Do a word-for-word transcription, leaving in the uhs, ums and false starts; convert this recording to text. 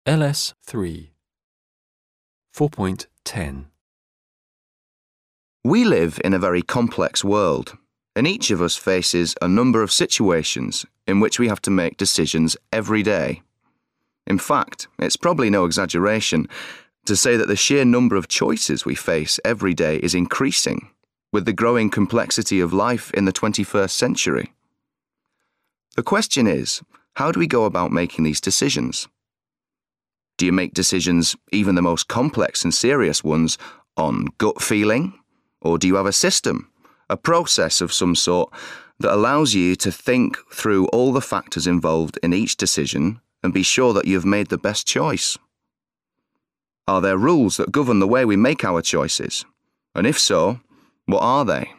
L S three. four point ten. We live in a very complex world, and each of us faces a number of situations in which we have to make decisions every day. In fact, it's probably no exaggeration to say that the sheer number of choices we face every day is increasing, with the growing complexity of life in the twenty-first century. The question is, how do we go about making these decisions? Do you make decisions, even the most complex and serious ones, on gut feeling? Or do you have a system, a process of some sort, that allows you to think through all the factors involved in each decision and be sure that you've made the best choice? Are there rules that govern the way we make our choices? And if so, what are they?